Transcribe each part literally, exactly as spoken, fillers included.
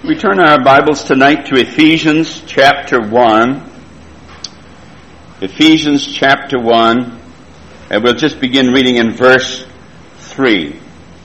We turn our Bibles tonight to Ephesians chapter one. Ephesians chapter one, and we'll just begin reading in verse three.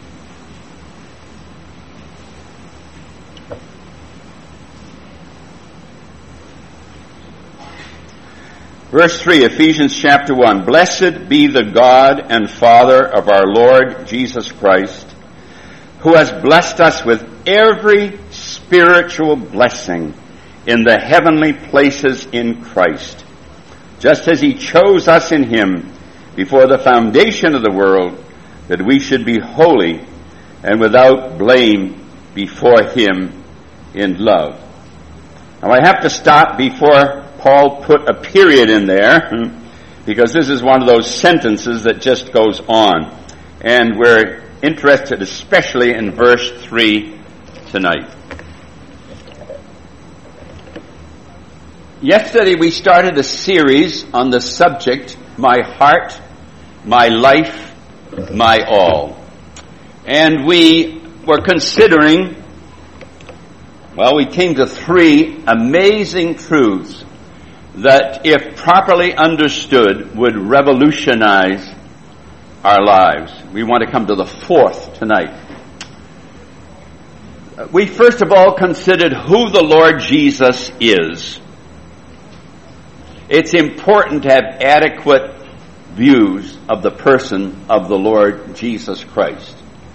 Verse three, Ephesians chapter one. Blessed be the God and Father of our Lord Jesus Christ, who has blessed us with every spiritual blessing in the heavenly places in Christ, just as he chose us in him before the foundation of the world, that we should be holy and without blame before him in love. Now I have to stop before Paul put a period in there, because this is one of those sentences that just goes on. And we're interested especially in verse three tonight. Yesterday we started a series on the subject, My Heart, My Life, My All. And we were considering, well, we came to three amazing truths that, if properly understood, would revolutionize our lives. We want to come to the fourth tonight. We first of all considered who the Lord Jesus is. It's important to have adequate views of the person of the Lord Jesus Christ.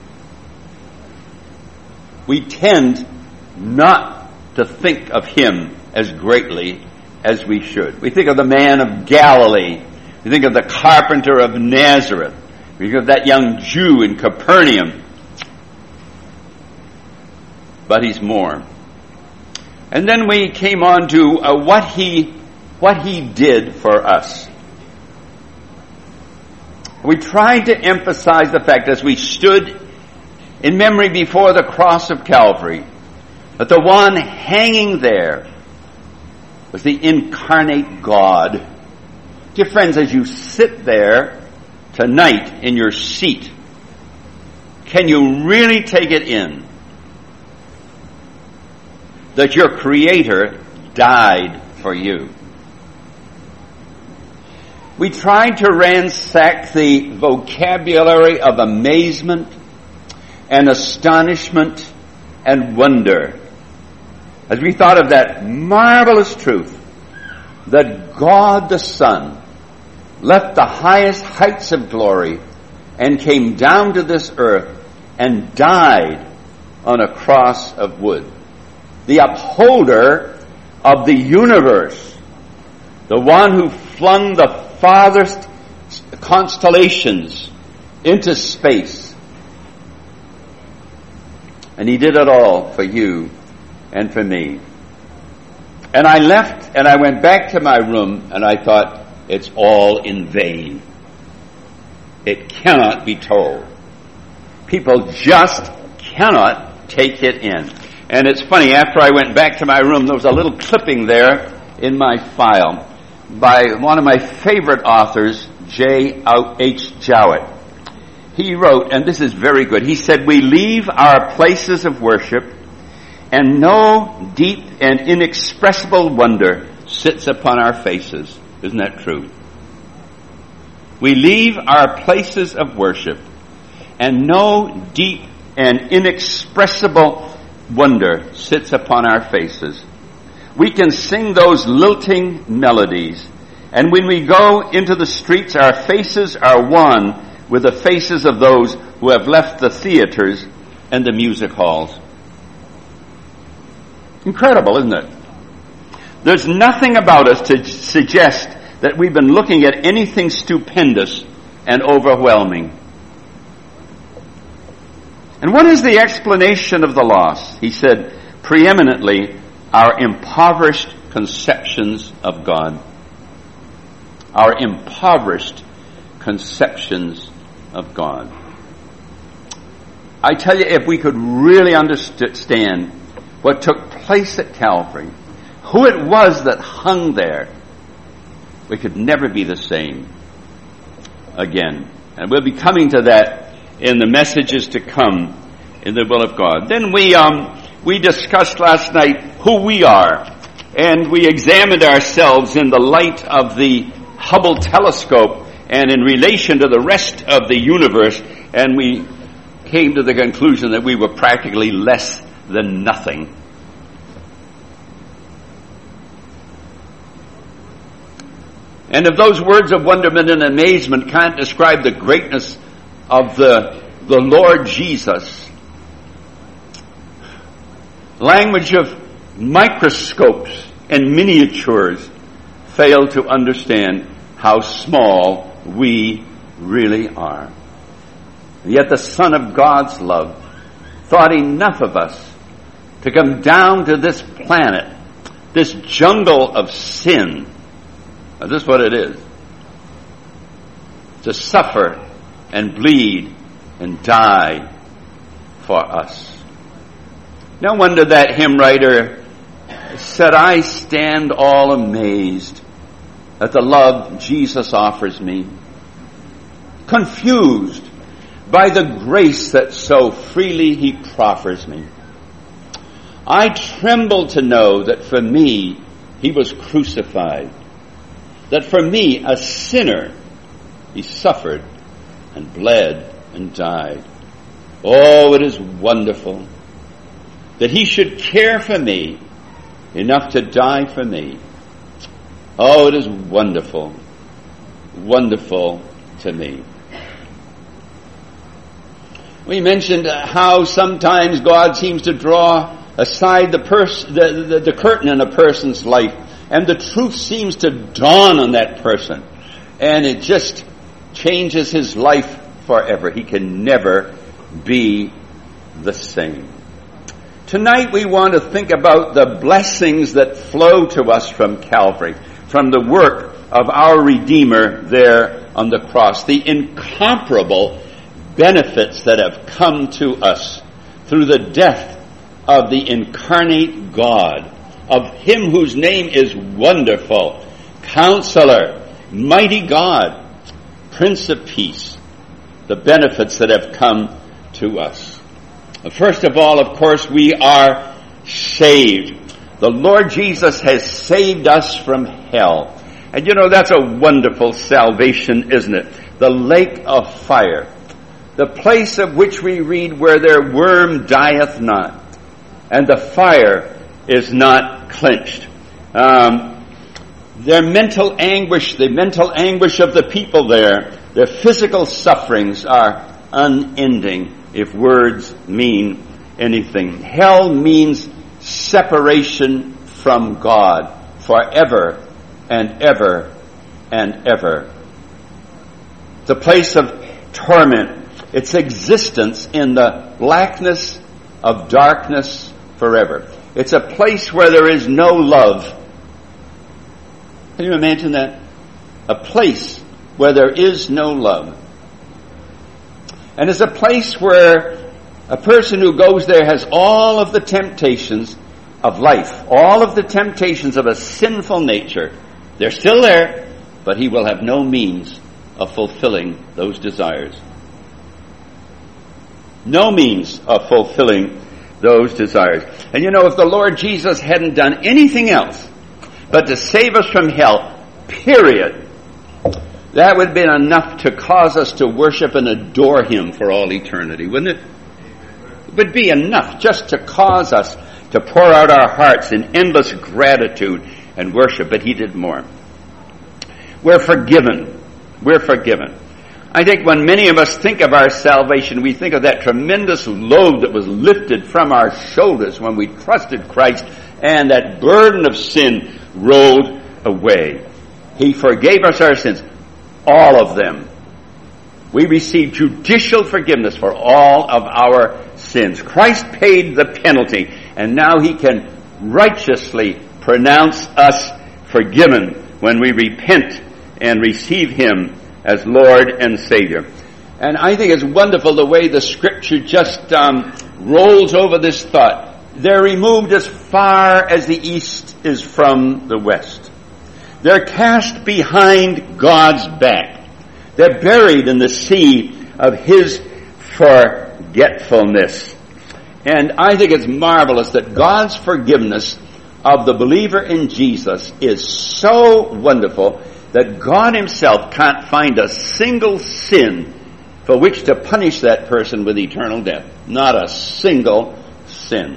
We tend not to think of him as greatly as we should. We think of the man of Galilee. We think of the carpenter of Nazareth. We think of that young Jew in Capernaum. But he's more. And then we came on to uh, what he what he did for us. We tried to emphasize the fact, as we stood in memory before the cross of Calvary, that the one hanging there was the incarnate God. Dear friends, as you sit there tonight in your seat, can you really take it in that your Creator died for you? We tried to ransack the vocabulary of amazement and astonishment and wonder as we thought of that marvelous truth that God the Son left the highest heights of glory and came down to this earth and died on a cross of wood. The upholder of the universe, the one who flung the farthest constellations into space. And he did it all for you and for me. And I left and I went back to my room and I thought, it's all in vain. It cannot be told. People just cannot take it in. And it's funny, after I went back to my room, there was a little clipping there in my file by one of my favorite authors, J H Jowett. He wrote, and this is very good, he said, we leave our places of worship and no deep and inexpressible wonder sits upon our faces. Isn't that true? We leave our places of worship and no deep and inexpressible wonder sits upon our faces. We can sing those lilting melodies, and when we go into the streets, our faces are one with the faces of those who have left the theaters and the music halls. Incredible, isn't it? There's nothing about us to suggest that we've been looking at anything stupendous and overwhelming. And what is the explanation of the loss? He said, preeminently, our impoverished conceptions of God. Our impoverished conceptions of God. I tell you, if we could really understand what took place at Calvary, who it was that hung there, we could never be the same again. And we'll be coming to that in the messages to come in the will of God. Then we um, we discussed last night who we are, and we examined ourselves in the light of the Hubble telescope and in relation to the rest of the universe, and we came to the conclusion that we were practically less than nothing. And if those words of wonderment and amazement can't describe the greatness of the, the Lord Jesus, language of microscopes and miniatures fail to understand how small we really are. Yet the Son of God's love thought enough of us to come down to this planet, this jungle of sin. Now, this is what it is. To suffer and bleed and die for us. No wonder that hymn writer said, I stand all amazed at the love Jesus offers me, confused by the grace that so freely he proffers me. I tremble to know that for me he was crucified, that for me, a sinner, he suffered and bled and died. Oh, it is wonderful that he should care for me enough to die for me. Oh, it is wonderful, wonderful to me. We mentioned how sometimes God seems to draw aside the, pers- the, the, the curtain in a person's life, and the truth seems to dawn on that person, and it just changes his life forever. He can never be the same. Tonight we want to think about the blessings that flow to us from Calvary, from the work of our Redeemer there on the cross, the incomparable benefits that have come to us through the death of the incarnate God, of him whose name is Wonderful, Counselor, Mighty God, Prince of Peace, the benefits that have come to us. First of all, of course, we are saved. The Lord Jesus has saved us from hell. And you know, that's a wonderful salvation, isn't it? The lake of fire. The place of which we read where their worm dieth not, and the fire is not quenched. Um, their mental anguish, the mental anguish of the people there, their physical sufferings are unending, if words mean anything. Hell means separation from God forever and ever and ever. The place of torment, its existence in the blackness of darkness forever. It's a place where there is no love. Can you imagine that? A place where there is no love. And it's a place where a person who goes there has all of the temptations of life, all of the temptations of a sinful nature. They're still there, but he will have no means of fulfilling those desires. No means of fulfilling those desires. And you know, if the Lord Jesus hadn't done anything else but to save us from hell, period, that would have been enough to cause us to worship and adore him for all eternity, wouldn't it? It would be enough just to cause us to pour out our hearts in endless gratitude and worship, but he did more. We're forgiven. We're forgiven. I think when many of us think of our salvation, we think of that tremendous load that was lifted from our shoulders when we trusted Christ, and that burden of sin rolled away. He forgave us our sins, all of them. We received judicial forgiveness for all of our sins. Christ paid the penalty, and now he can righteously pronounce us forgiven when we repent and receive him as Lord and Savior. And I think it's wonderful the way the Scripture just um, rolls over this thought. They're removed as far as the east is from the west. They're cast behind God's back. They're buried in the sea of his forgetfulness. And I think it's marvelous that God's forgiveness of the believer in Jesus is so wonderful that God himself can't find a single sin for which to punish that person with eternal death. Not a single sin.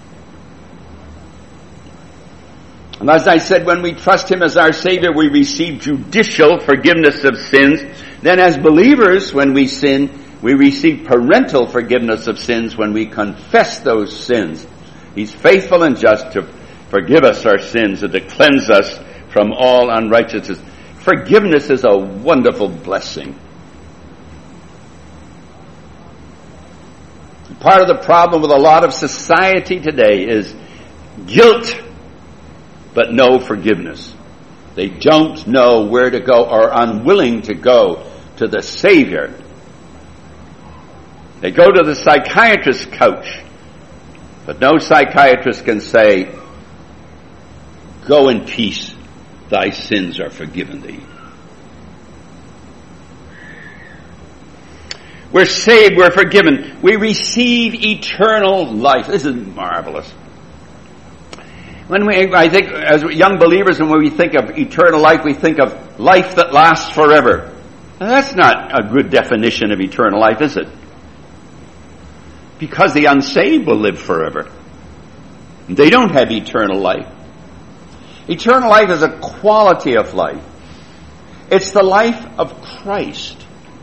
And as I said, when we trust him as our Savior, we receive judicial forgiveness of sins. Then as believers, when we sin, we receive parental forgiveness of sins when we confess those sins. He's faithful and just to forgive us our sins and to cleanse us from all unrighteousness. Forgiveness is a wonderful blessing. Part of the problem with a lot of society today is guilt, but no forgiveness. They don't know where to go or are unwilling to go to the Savior. They go to the psychiatrist's couch, but no psychiatrist can say, "Go in peace, thy sins are forgiven thee." We're saved, we're forgiven. We receive eternal life. This is marvelous. When we, I think, as young believers, and when we think of eternal life, we think of life that lasts forever. Now, that's not a good definition of eternal life, is it? Because the unsaved will live forever. They don't have eternal life. Eternal life is a quality of life. It's the life of Christ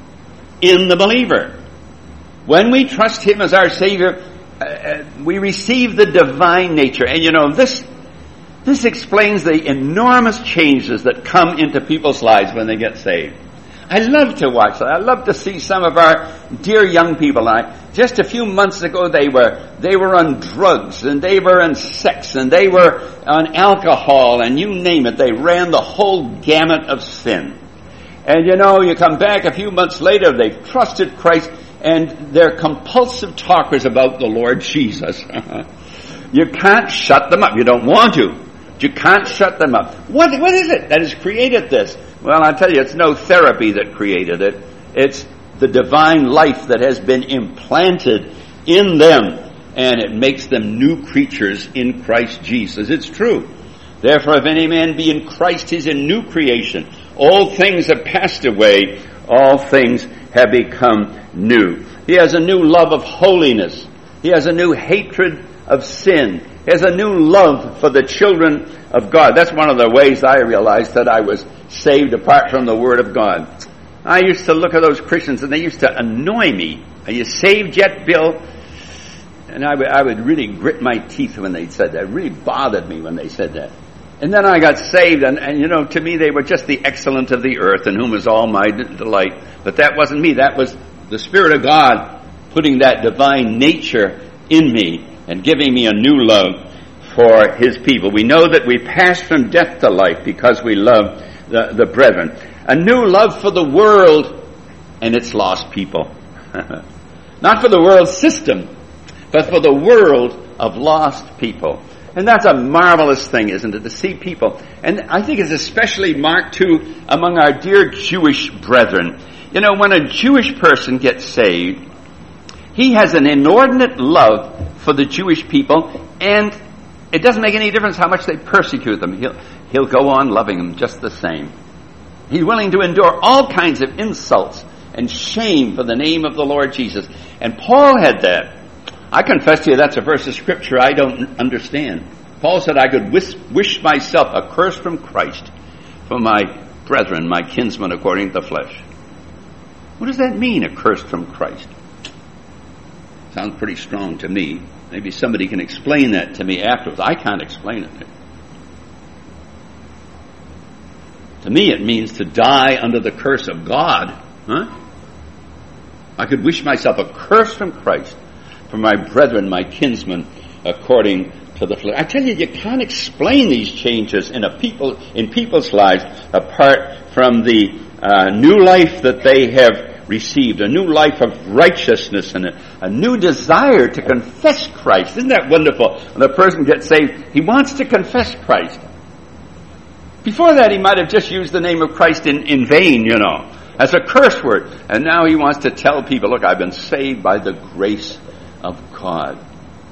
in the believer. When we trust him as our Savior, uh, we receive the divine nature. And you know, this this explains the enormous changes that come into people's lives when they get saved. I love to watch that. I love to see some of our dear young people. I, just a few months ago, they were they were on drugs, and they were on sex, and they were on alcohol, and you name it. They ran the whole gamut of sin. And you know, you come back a few months later, they've trusted Christ, and they're compulsive talkers about the Lord Jesus. You can't shut them up. You don't want to. You can't shut them up. What, what is it that has created this? Well, I'll tell you, it's no therapy that created it. It's the divine life that has been implanted in them, and it makes them new creatures in Christ Jesus. It's true. Therefore, if any man be in Christ, he's a new creation. All things have passed away. All things have become new. He has a new love of holiness. He has a new hatred of sin. He has a new love for the children of God. That's one of the ways I realized that I was saved apart from the Word of God. I used to look at those Christians and they used to annoy me. Are you saved yet, Bill? And I would, I would really grit my teeth when they said that. It really bothered me when they said that. And then I got saved, and, and you know, to me they were just the excellent of the earth, in whom is all my delight. But that wasn't me. That was the Spirit of God putting that divine nature in me and giving me a new love for his people. We know that we pass from death to life because we love the, the brethren. A new love for the world and its lost people. Not for the world system, but for the world of lost people. And that's a marvelous thing, isn't it, to see people. And I think it's especially marked, too, among our dear Jewish brethren. You know, when a Jewish person gets saved, he has an inordinate love for the Jewish people, and it doesn't make any difference how much they persecute them. He'll, he'll go on loving them just the same. He's willing to endure all kinds of insults and shame for the name of the Lord Jesus. And Paul had that. I confess to you that's a verse of Scripture I don't understand. Paul said I could wish, wish myself a curse from Christ for my brethren, my kinsmen according to the flesh. What does that mean, a curse from Christ? Sounds pretty strong to me. Maybe somebody can explain that to me afterwards. I can't explain it. To me it means to die under the curse of God. Huh? I could wish myself a curse from Christ for my brethren, my kinsmen, according to the flesh. I tell you, you can't explain these changes in a people in people's lives apart from the uh, new life that they have received, a new life of righteousness and a, a new desire to confess Christ. Isn't that wonderful? When a person gets saved, he wants to confess Christ. Before that, he might have just used the name of Christ in, in vain, you know, as a curse word. And now he wants to tell people, look, I've been saved by the grace of God.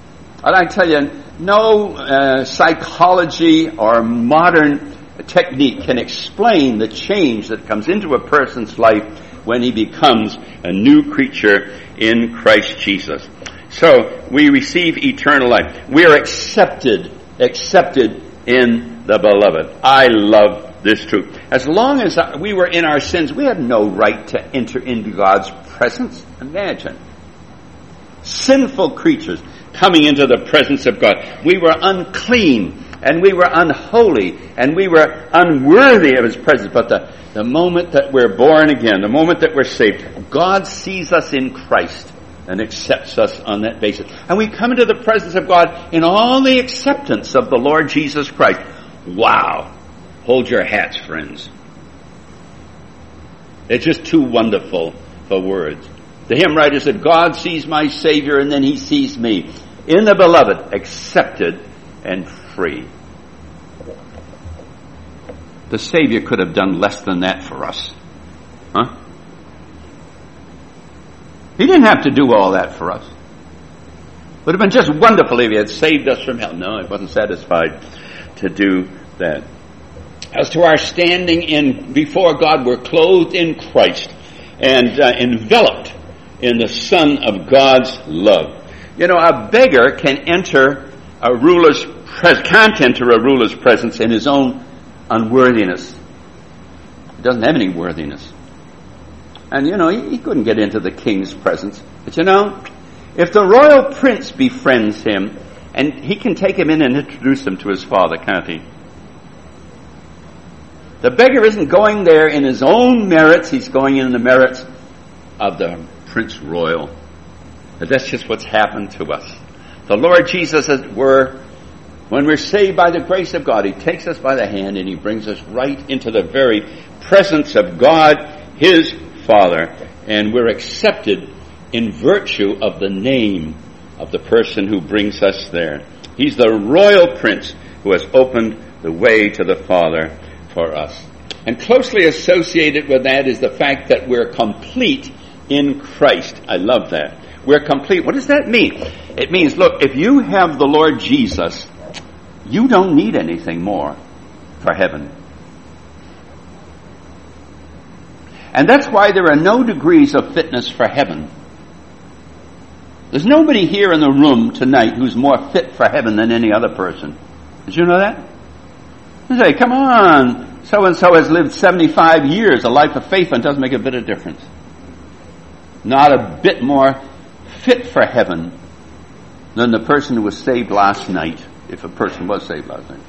And I tell you, no uh, psychology or modern technique can explain the change that comes into a person's life when he becomes a new creature in Christ Jesus. So, we receive eternal life. We are accepted, accepted in the beloved. I love this truth. As long as we were in our sins, we had no right to enter into God's presence. Imagine. Sinful creatures coming into the presence of God. We were unclean, and we were unholy, and we were unworthy of His presence. But the, the moment that we're born again, the moment that we're saved, God sees us in Christ and accepts us on that basis. And we come into the presence of God in all the acceptance of the Lord Jesus Christ. Wow. Hold your hats, friends. It's just too wonderful for words. The hymn writer said, God sees my Savior and then He sees me. In the beloved, accepted and free. The Savior could have done less than that for us. Huh? He didn't have to do all that for us. It would have been just wonderful if He had saved us from hell. No, He wasn't satisfied to do that. As to our standing in before God, we're clothed in Christ and uh, enveloped in the Son of God's love. You know, a beggar can enter a ruler's pres- can't enter a ruler's presence in his own unworthiness. He doesn't have any worthiness. And, you know, he, he couldn't get into the king's presence. But, you know, if the royal prince befriends him, and he can take him in and introduce him to his father, can't he? The beggar isn't going there in his own merits. He's going in the merits of the Prince Royal. But that's just what's happened to us. The Lord Jesus, as it were, when we're saved by the grace of God, He takes us by the hand and He brings us right into the very presence of God, His Father. And we're accepted in virtue of the name of the person who brings us there. He's the royal prince who has opened the way to the Father for us. And closely associated with that is the fact that we're complete in Christ. I love that. We're complete. What does that mean? It means, look, if you have the Lord Jesus, you don't need anything more for heaven. And that's why there are no degrees of fitness for heaven. There's nobody here in the room tonight who's more fit for heaven than any other person. Did you know that? You say, come on, so-and-so has lived seventy-five years, a life of faith, and it doesn't make a bit of difference. Not a bit more fit for heaven than the person who was saved last night, if a person was saved last night.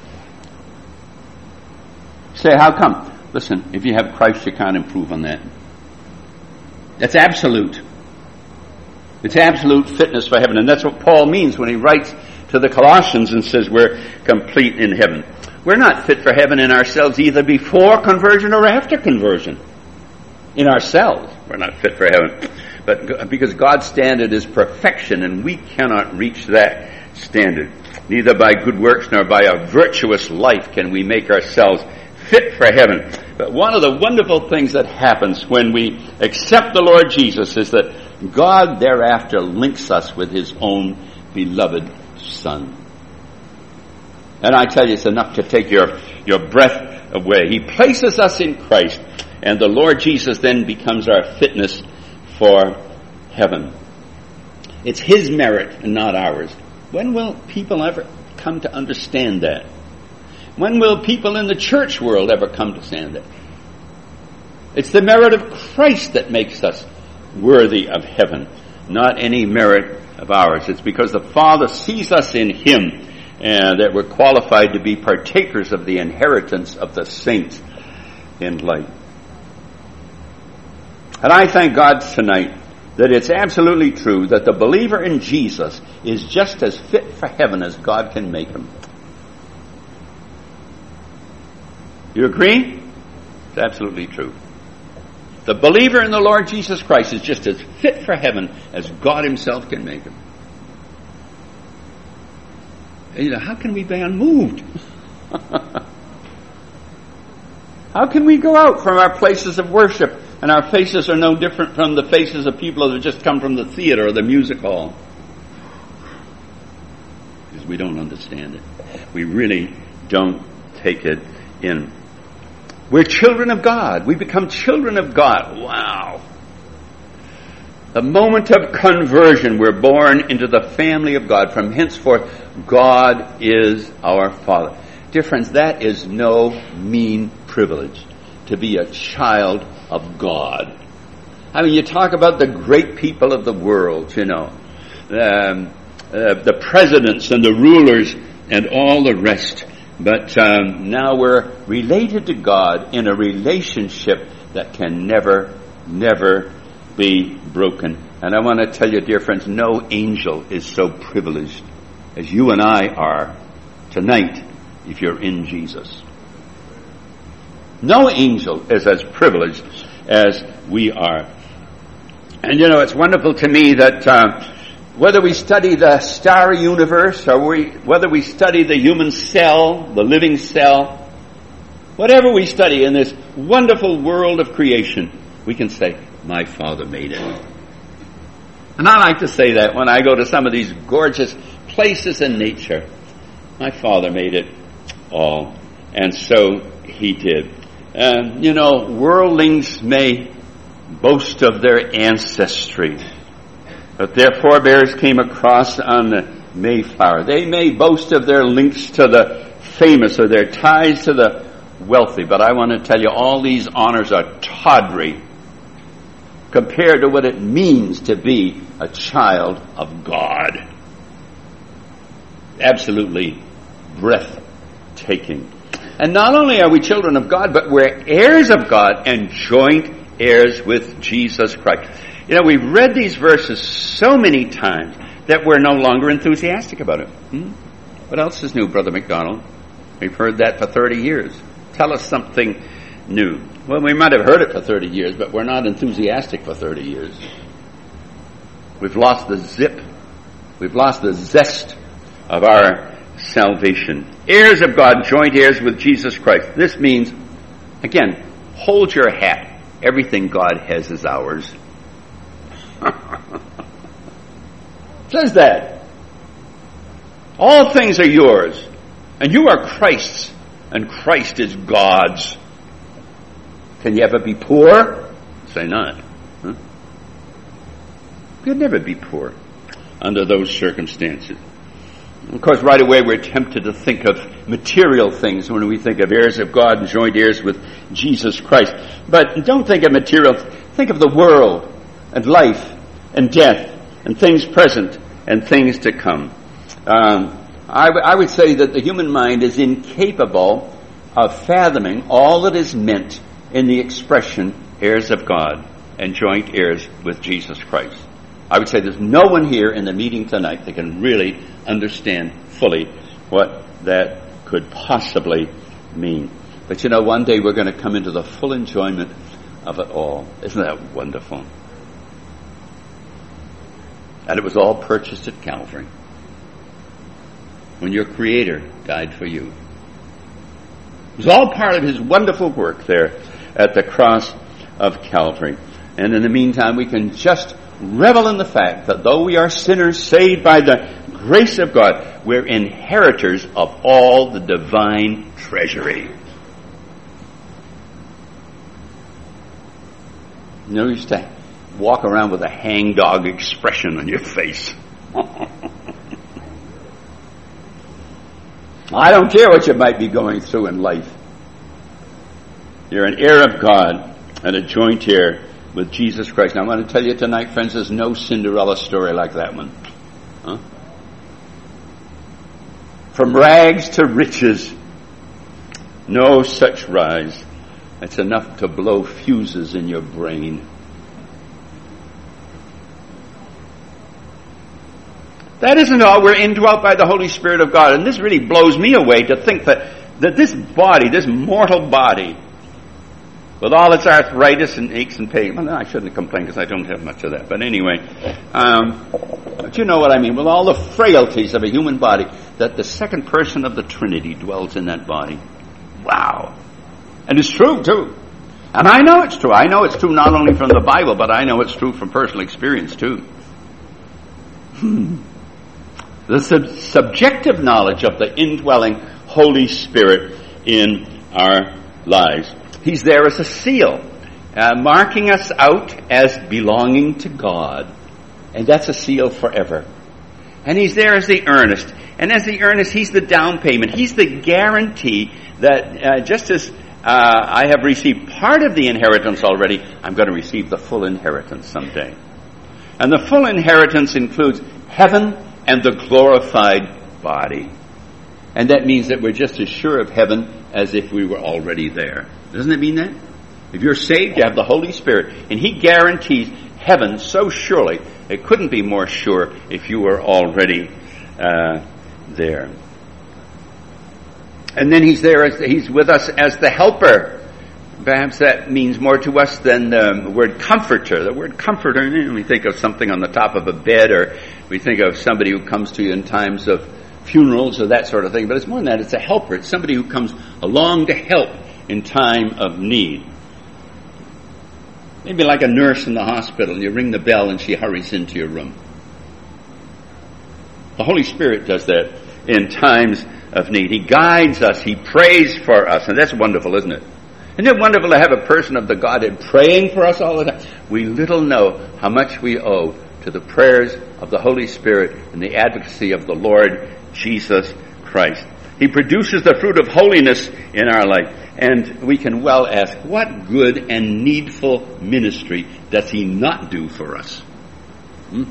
You say, how come? Listen, if you have Christ, you can't improve on that. That's absolute. It's absolute fitness for heaven. And that's what Paul means when he writes to the Colossians and says we're complete in heaven. We're not fit for heaven in ourselves either before conversion or after conversion. In ourselves, we're not fit for heaven. But because God's standard is perfection, and we cannot reach that standard. Neither by good works nor by a virtuous life can we make ourselves fit for heaven. But one of the wonderful things that happens when we accept the Lord Jesus is that God thereafter links us with His own beloved Son. And I tell you, it's enough to take your, your breath away. He places us in Christ, and the Lord Jesus then becomes our fitness for heaven. It's His merit and not ours. When will people ever come to understand that? When will people in the church world ever come to understand that? It's the merit of Christ that makes us worthy of heaven, not any merit of ours. It's because the Father sees us in Him and that we're qualified to be partakers of the inheritance of the saints in light. And I thank God tonight that it's absolutely true that the believer in Jesus is just as fit for heaven as God can make him. You agree? It's absolutely true. The believer in the Lord Jesus Christ is just as fit for heaven as God Himself can make him. And you know, how can we be unmoved? How can we go out from our places of worship and our faces are no different from the faces of people that have just come from the theater or the music hall? because we don't understand it. We really don't take it in. We're children of God. We become children of God. Wow. The moment of conversion, we're born into the family of God. From henceforth, God is our Father. Dear friends, that is no mean privilege to be a child of God. I mean, you talk about the great people of the world, you know, um, uh, the presidents and the rulers and all the rest. But um, now we're related to God in a relationship that can never, never be broken. And I want to tell you, dear friends, no angel is so privileged as you and I are tonight if you're in Jesus. No angel is as privileged as we are. And you know, it's wonderful to me that uh, whether we study the starry universe or we, whether we study the human cell, the living cell, whatever we study in this wonderful world of creation, we can say, my Father made it. And I like to say that when I go to some of these gorgeous places in nature. My Father made it all. And so He did. Uh, you know, worldlings may boast of their ancestry, but their forebears came across on the Mayflower. They may boast of their links to the famous or their ties to the wealthy, but I want to tell you, all these honors are tawdry compared to what it means to be a child of God. Absolutely breathtaking. And not only are we children of God, but we're heirs of God and joint heirs with Jesus Christ. You know, we've read these verses so many times that we're no longer enthusiastic about it. Hmm? What else is new, Brother McDonald? We've heard that for thirty years. Tell us something new. Well, we might have heard it for thirty years, but we're not enthusiastic for thirty years. We've lost the zip. We've lost the zest of our salvation. Heirs of God, joint heirs with Jesus Christ. This means, again, hold your hat. Everything God has is ours. Says that. All things are yours. And you are Christ's. And Christ is God's. Can you ever be poor? Say not. Huh? You'd never be poor under those circumstances. Of course, right away we're tempted to think of material things when we think of heirs of God and joint heirs with Jesus Christ. But don't think of material. Think of the world and life and death and things present and things to come. Um, I, w- I would say that the human mind is incapable of fathoming all that is meant in the expression heirs of God and joint heirs with Jesus Christ. I would say there's no one here in the meeting tonight that can really understand fully what that could possibly mean. But you know, one day we're going to come into the full enjoyment of it all. Isn't that wonderful? And it was all purchased at Calvary, when your Creator died for you. It was all part of His wonderful work there at the cross of Calvary. And in the meantime, we can just revel in the fact that though we are sinners saved by the grace of God, we're inheritors of all the divine treasury. You know, you used to walk around with a hangdog expression on your face. I don't care what you might be going through in life. You're an heir of God and a joint heir with Jesus Christ. Now, I want to tell you tonight, friends, there's no Cinderella story like that one. Huh? From rags to riches, no such rise. It's enough to blow fuses in your brain. That isn't all. We're indwelt by the Holy Spirit of God. And this really blows me away to think that, that this body, this mortal body, with all its arthritis and aches and pains. Well, no, I shouldn't complain because I don't have much of that. But anyway, um, but you know what I mean. With all the frailties of a human body, that the second person of the Trinity dwells in that body. Wow. And it's true, too. And I know it's true. I know it's true not only from the Bible, but I know it's true from personal experience, too. The the sub- subjective knowledge of the indwelling Holy Spirit in our lives. He's there as a seal, uh, marking us out as belonging to God. And that's a seal forever. And he's there as the earnest. And as the earnest, he's the down payment. He's the guarantee that uh, just as uh, I have received part of the inheritance already, I'm going to receive the full inheritance someday. And the full inheritance includes heaven and the glorified body. And that means that we're just as sure of heaven as if we were already there. Doesn't it mean that? If you're saved, you have the Holy Spirit. And he guarantees heaven so surely. It couldn't be more sure if you were already uh, there. And then he's there, as he's with us as the helper. Perhaps that means more to us than the word comforter. The word comforter, we think of something on the top of a bed, or we think of somebody who comes to you in times of funerals or that sort of thing. But it's more than that. It's a helper. It's somebody who comes along to help in time of need. Maybe like a nurse in the hospital. You ring the bell and she hurries into your room. The Holy Spirit does that in times of need. He guides us. He prays for us. And that's wonderful, isn't it? Isn't it wonderful to have a person of the Godhead praying for us all the time? We little know how much we owe to the prayers of the Holy Spirit and the advocacy of the Lord Jesus Christ. He produces the fruit of holiness in our life. And we can well ask, what good and needful ministry does he not do for us? Hmm?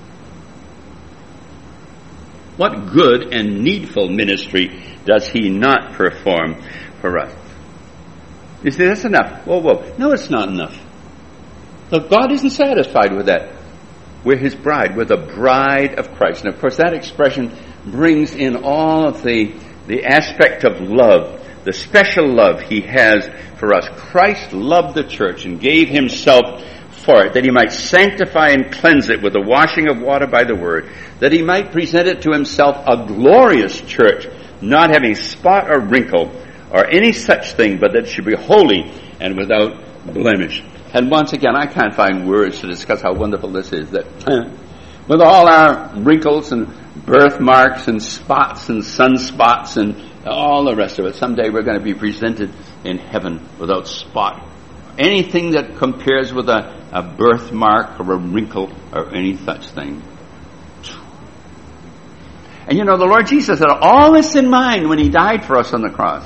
What good and needful ministry does he not perform for us? You say, that's enough. Whoa, whoa. No, it's not enough. Look, God isn't satisfied with that. We're his bride. We're the bride of Christ. And of course, that expression brings in all of the, the aspect of love, the special love he has for us. Christ loved the church and gave himself for it, that he might sanctify and cleanse it with the washing of water by the word, that he might present it to himself a glorious church, not having spot or wrinkle or any such thing, but that it should be holy and without blemish. And once again, I can't find words to discuss how wonderful this is, that with all our wrinkles and birthmarks and spots and sunspots and all the rest of it, someday we're going to be presented in heaven without spot. Anything that compares with a, a birthmark or a wrinkle or any such thing. And you know, the Lord Jesus had all this in mind when he died for us on the cross.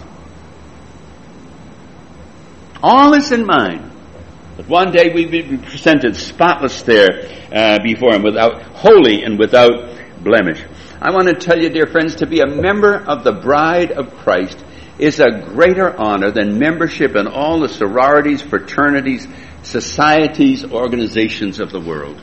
All this in mind. But one day we will be presented spotless there uh, before him, without holy and without blemish. I want to tell you, dear friends, to be a member of the bride of Christ is a greater honor than membership in all the sororities, fraternities, societies, organizations of the world.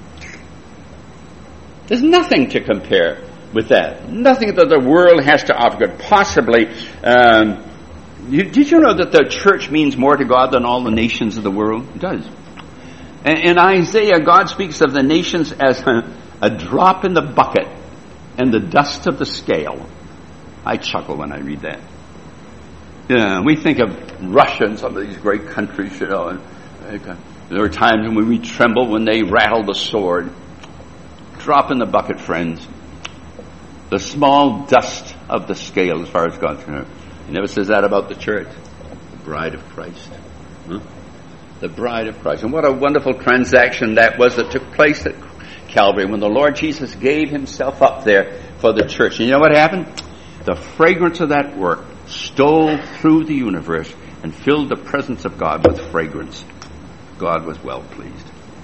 There's nothing to compare with that. Nothing that the world has to offer could possibly... Um, you, did you know that the church means more to God than all the nations of the world? It does. And in Isaiah, God speaks of the nations as a, a drop in the bucket and the dust of the scale. I chuckle when I read that. Yeah, we think of Russia and some of these great countries, you know, and uh, there are times when we tremble when they rattle the sword. Drop in the bucket, friends. The small dust of the scale as far as God's concerned. He never says that about the church. The bride of Christ. Huh? The bride of Christ. And what a wonderful transaction that was that took place at Calvary when the Lord Jesus gave himself up there for the church. And you know what happened? The fragrance of that work stole through the universe and filled the presence of God with fragrance. God was well pleased.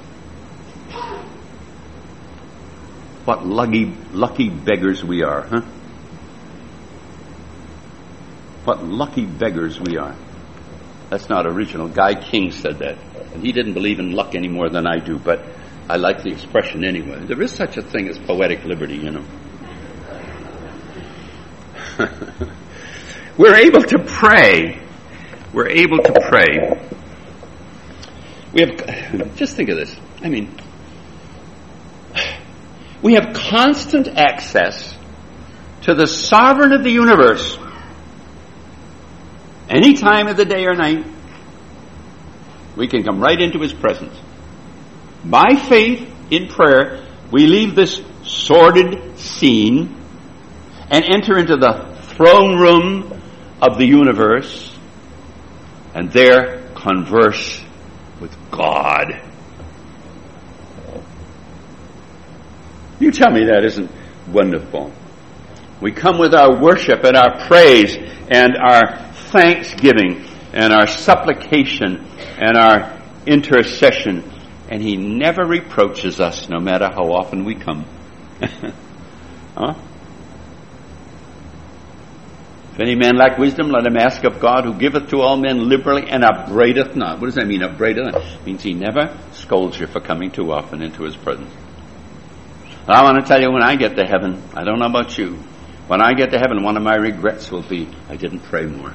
What lucky, lucky beggars we are, huh? What lucky beggars we are. That's not original. Guy King said that. And he didn't believe in luck any more than I do, but I like the expression anyway. There is such a thing as poetic liberty, you know. We're able to pray. We're able to pray. We have, just think of this. I mean, we have constant access to the sovereign of the universe. Any time of the day or night, we can come right into his presence. By faith, in prayer, we leave this sordid scene and enter into the throne room of the universe and there converse with God. You tell me that isn't wonderful. We come with our worship and our praise and our thanksgiving and our supplication and our intercession, and he never reproaches us no matter how often we come. Huh? If any man lack wisdom, let him ask of God, who giveth to all men liberally and upbraideth not. What does that mean, upbraideth not? It means he never scolds you for coming too often into his presence. I want to tell you, when I get to heaven, I don't know about you, when I get to heaven, one of my regrets will be I didn't pray more.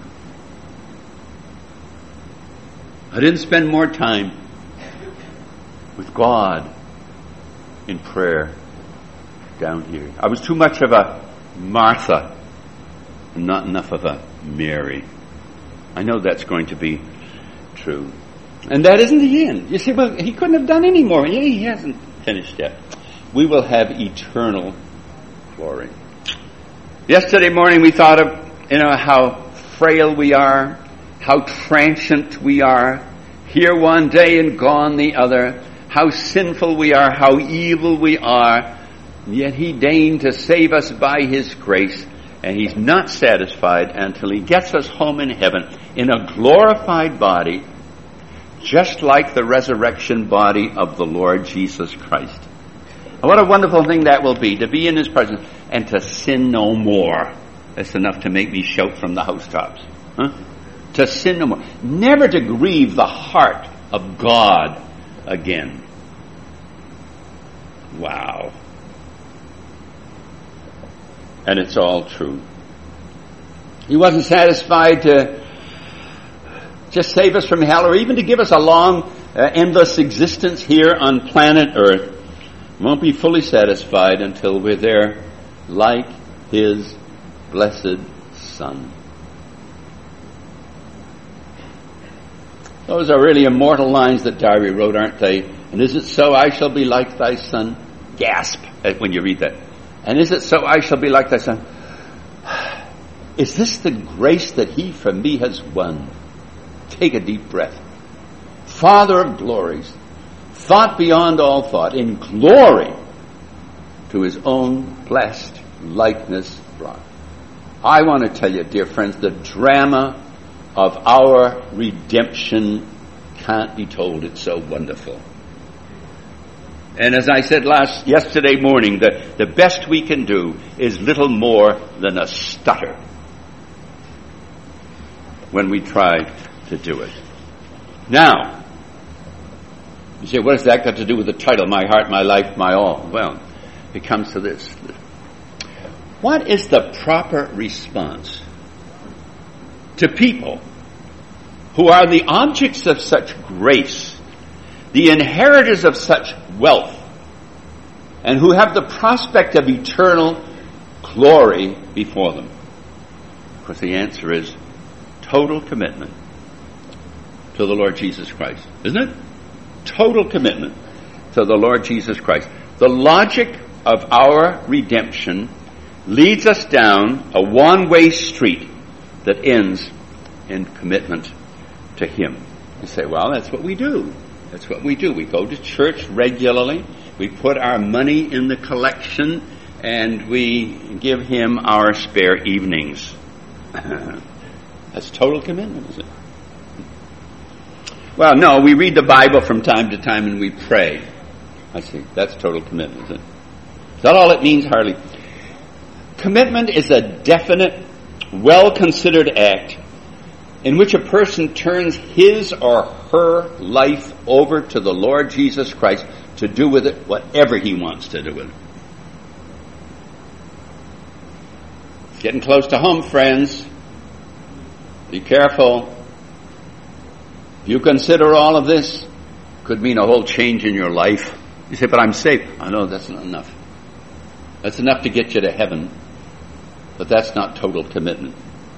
I didn't spend more time with God in prayer down here. I was too much of a Martha and not enough of a Mary. I know that's going to be true. And that isn't the end. You say, well, he couldn't have done any more. Yeah, he hasn't finished yet. We will have eternal glory. Yesterday morning we thought of, you know, how frail we are, how transient we are, here one day and gone the other, how sinful we are, how evil we are, yet he deigned to save us by his grace, and he's not satisfied until he gets us home in heaven in a glorified body, just like the resurrection body of the Lord Jesus Christ. And what a wonderful thing that will be, to be in his presence and to sin no more. That's enough to make me shout from the housetops. Huh? To sin no more. Never to grieve the heart of God again. Wow. And it's all true. He wasn't satisfied to just save us from hell or even to give us a long, uh, endless existence here on planet Earth. Won't be fully satisfied until we're there like his blessed Son. Those are really immortal lines that Darby wrote, aren't they? And is it so I shall be like thy Son? Gasp when you read that. And is it so I shall be like thy Son? Is this the grace that he for me has won? Take a deep breath. Father of glories, thought beyond all thought, in glory to his own blessed likeness brought. I want to tell you, dear friends, the drama of our redemption can't be told. It's so wonderful. And as I said last yesterday morning, the, the best we can do is little more than a stutter when we try to do it. Now, you say, what has that got to do with the title, My Heart, My Life, My All? Well, it comes to this. What is the proper response to people who are the objects of such grace, the inheritors of such wealth, and who have the prospect of eternal glory before them? Of course, the answer is total commitment to the Lord Jesus Christ, isn't it? Total commitment to the Lord Jesus Christ. The logic of our redemption leads us down a one-way street that ends in commitment to him. You say, well, that's what we do. That's what we do. We go to church regularly. We put our money in the collection, and we give him our spare evenings. That's total commitment, is it? Well, no, we read the Bible from time to time and we pray. I see. That's total commitment, is it? Is that all it means? Hardly. Commitment is a definite, well-considered act in which a person turns his or her life over to the Lord Jesus Christ to do with it whatever he wants to do with it. It's getting close to home, friends. Be careful. If you consider all of this, could mean a whole change in your life. You say, but I'm saved. I know that's not enough. That's enough to get you to heaven, but that's not total commitment.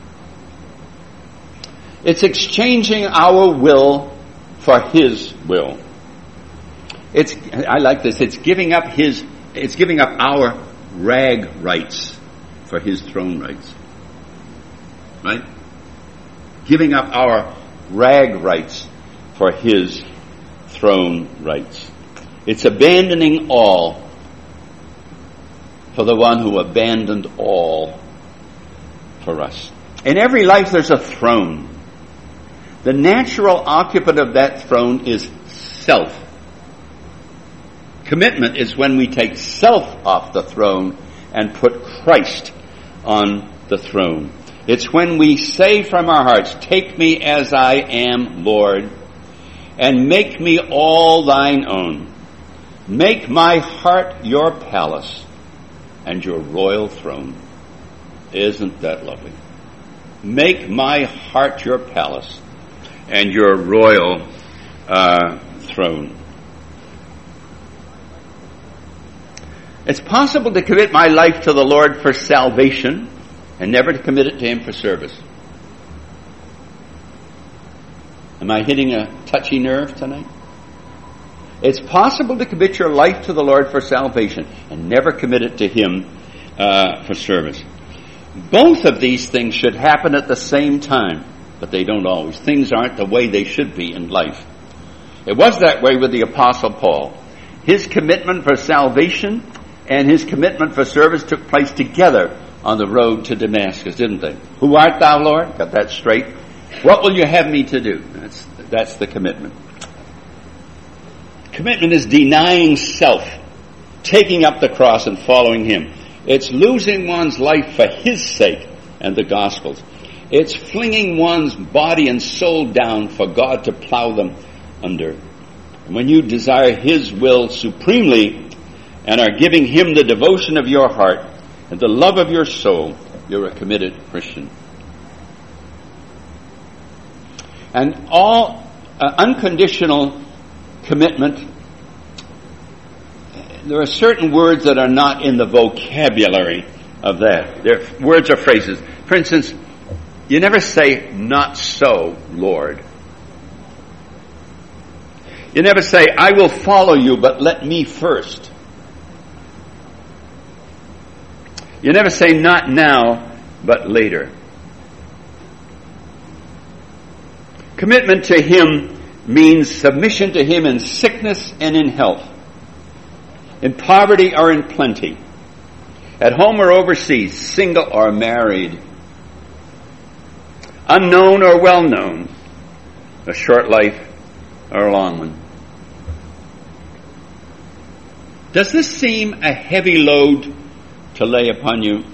It's exchanging our will for his will. It's, I like this, it's giving up his It's giving up our rag rights for his throne rights. Right? Giving up our rag rights for his throne rights. It's abandoning all for the one who abandoned all for us. In every life there's a throne. The natural occupant of that throne is self. Commitment is when we take self off the throne and put Christ on the throne. It's when we say from our hearts, "Take me as I am, Lord, and make me all thine own. Make my heart your palace and your royal throne." Isn't that lovely? Make my heart your palace and your royal uh, throne. It's possible to commit my life to the Lord for salvation and never to commit it to him for service. Am I hitting a touchy nerve tonight? It's possible to commit your life to the Lord for salvation and never commit it to him uh, for service. Both of these things should happen at the same time, but they don't always. Things aren't the way they should be in life. It was that way with the Apostle Paul. His commitment for salvation and his commitment for service took place together on the road to Damascus, didn't they? Who art thou, Lord? Got that straight. What will you have me to do? That's, that's the commitment. Commitment is denying self, taking up the cross and following him. It's losing one's life for his sake and the gospel's. It's flinging one's body and soul down for God to plow them under. And when you desire his will supremely and are giving him the devotion of your heart and the love of your soul, you're a committed Christian. And all uh, unconditional commitment, there are certain words that are not in the vocabulary of that. They're words or phrases. For instance, you never say, "Not so, Lord." You never say, "I will follow you, but let me first." You never say, "Not now, but later." Commitment to him means submission to him in sickness and in health, in poverty or in plenty, at home or overseas, single or married, unknown or well-known, a short life or a long one. Does this seem a heavy load to lay upon you?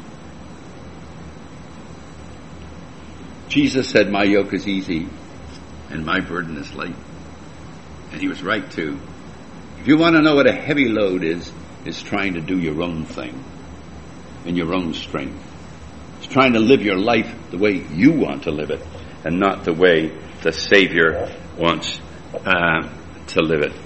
Jesus said, "My yoke is easy and my burden is light." And he was right too. If you want to know what a heavy load is, it's trying to do your own thing in your own strength. It's trying to live your life the way you want to live it and not the way the Savior wants uh, to live it.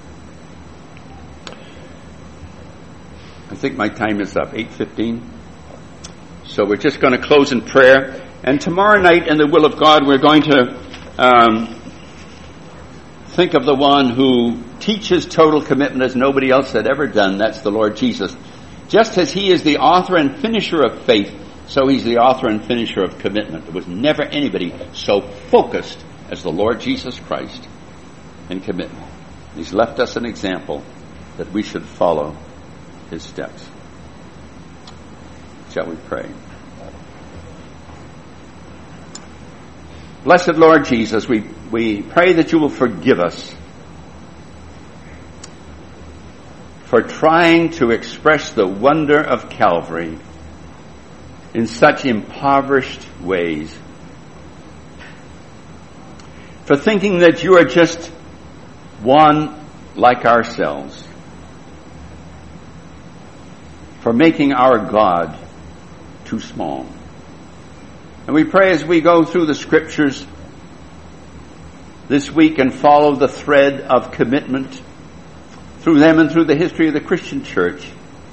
I think my time is up, eight fifteen. So we're just going to close in prayer. And tomorrow night, in the will of God, we're going to um, think of the one who teaches total commitment as nobody else had ever done. That's the Lord Jesus. Just as he is the author and finisher of faith, so he's the author and finisher of commitment. There was never anybody so focused as the Lord Jesus Christ in commitment. He's left us an example that we should follow his steps. Shall we pray? Blessed Lord Jesus, we, we pray that you will forgive us for trying to express the wonder of Calvary in such impoverished ways, for thinking that you are just one like ourselves, for making our God too small. And we pray as we go through the scriptures this week and follow the thread of commitment through them and through the history of the Christian church,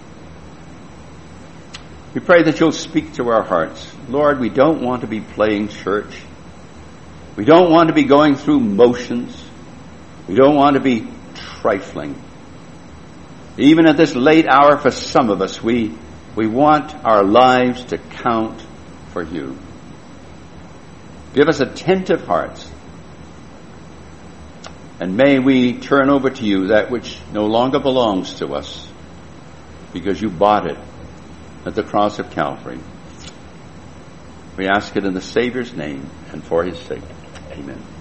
we pray that you'll speak to our hearts. Lord, we don't want to be playing church. We don't want to be going through motions. We don't want to be trifling. Even at this late hour for some of us, we, we want our lives to count for you. Give us attentive hearts. And may we turn over to you that which no longer belongs to us, because you bought it at the cross of Calvary. We ask it in the Savior's name and for his sake. Amen.